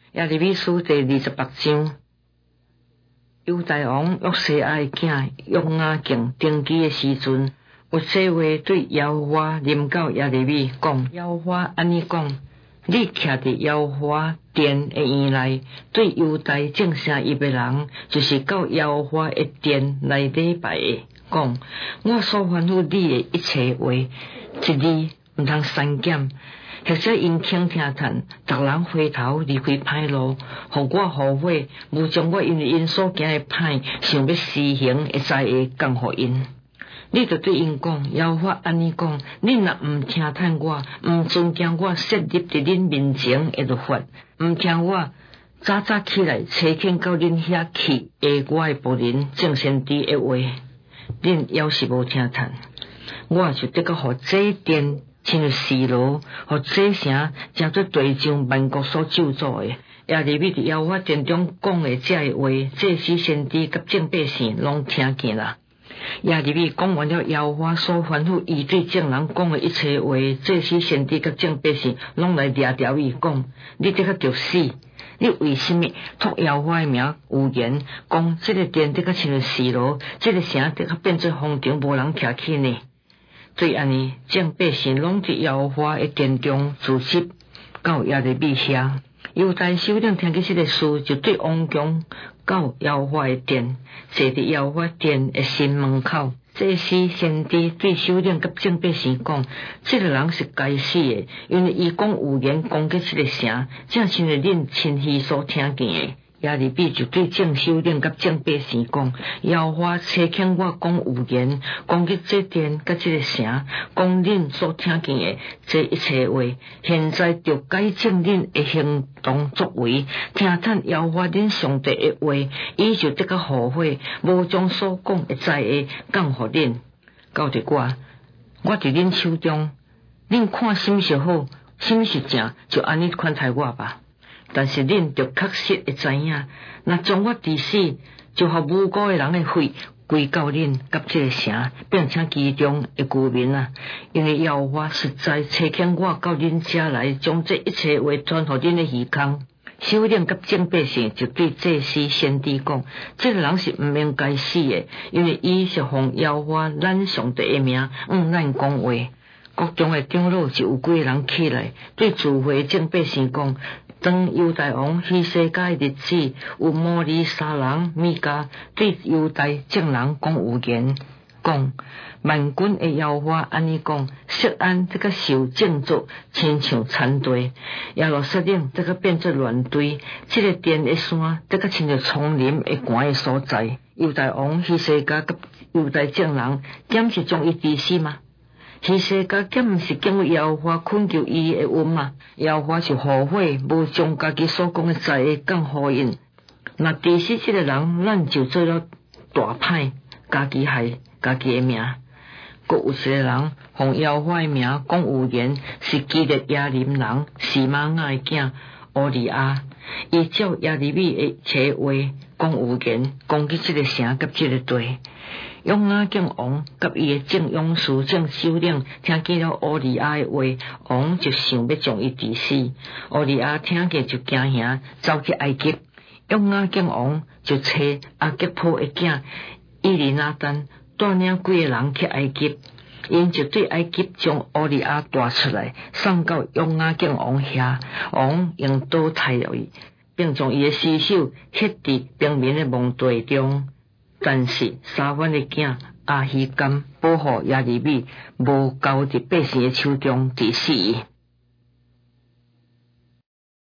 耶利米书第28章，犹大王约西亚的囝约雅敬登基的时阵，有这话对耶和华临到耶利米讲：耶和华安尼讲，你徛伫耶和华殿的院内，对犹大正声伊的人，就是到耶和华的殿来礼拜的，讲我所吩咐你的一切话，一字毋通删减。或者因倾听叹，逐人回头离开歹路，互我后悔，无将我因为因所行的歹，想要施行的灾厄降互因。你着对因讲，耶和华安尼讲：你若毋听叹我，毋尊敬我设立伫恁面前的律法，毋听我早早起来查看到恁遐去下我的仆人众先知的话，恁要是无听叹，我就得个互这殿亲如示罗，互这城诚做地上万国所咒诅的。耶利米伫耶和华殿中讲的这话，祭司先知甲众百姓拢听见啦。耶利米讲完了耶和华所吩咐伊对众人讲的一切话，祭司先知甲众百姓拢来掠条伊讲：你这个着死！你为什么托耶和华的名有言，讲这个殿得个亲如示罗，这个城得个变做荒场，无人徛起呢？对安尼，众百姓拢伫耶和华的殿中聚集到耶利米遐。犹大首领听见这个事，就对王强到耶和华的殿，坐伫耶和华殿的新门口。祭司先知对首领甲众百姓讲：这个人是该死的，因为伊讲有言攻击这个城，正亲像恁亲耳所听见的。耶利米就对众首领甲众百姓讲：耶和华差遣我讲有言，攻击这殿甲这个城，讲恁所听见的这一切话，现在就改正恁的行动作为，听叹耶和华恁上帝的话，伊就得个后悔，无将所讲的灾厄降互恁。到底我伫恁手中，恁看什么是好，什么是正，就安尼款待我吧。但是恁着确实会知影，若将我治死，就互无辜的人的血归到恁甲这个城，并且其中的居民啊！因为耶和华实在差遣我到恁遮来，将这一切话传互恁的耳孔。首领甲众百姓就对祭司先知讲：这个人是毋应该死的，因为伊是奉耶和华咱上帝的名咱讲话。国中的长老就有几个人起来，对聚会众百姓讲：当犹大王希西家的日子，有摩利沙人米迦对犹大众人讲有言，讲万军的耶和华安尼讲：锡安这个受建筑，亲像田地；耶路撒冷这个变作乱堆，这个殿的山，这个亲像丛林的寒的所在。犹大王希西家甲犹大众人，敢是将伊治死吗？希西家敢毋是敬畏耶和华恳求伊的恩嘛？耶和华是后悔，无将家己所讲的灾厄降互因。若治死这个人，咱就做了大歹，家己害家己的命。阁有一个人奉耶和华的名讲有言，是基列亚林人示玛雅的囝乌利亚，伊照耶利米的切话讲有言，攻击这个城甲这个地。约雅敬王甲伊的众勇士、众首领听见了乌利亚的话，王就想要将伊治死。乌利亚听见就惊吓，走去埃及。约雅敬王就找阿吉普的囝伊利拿单，带领几个人去埃及。因就对埃及将乌利亚带出来，送到约雅敬王遐。王用刀杀了伊，并将伊的尸首刻伫平民的墓地中。但是沙番的囝阿希甘保护耶利米，无交伫百姓的手中治死伊。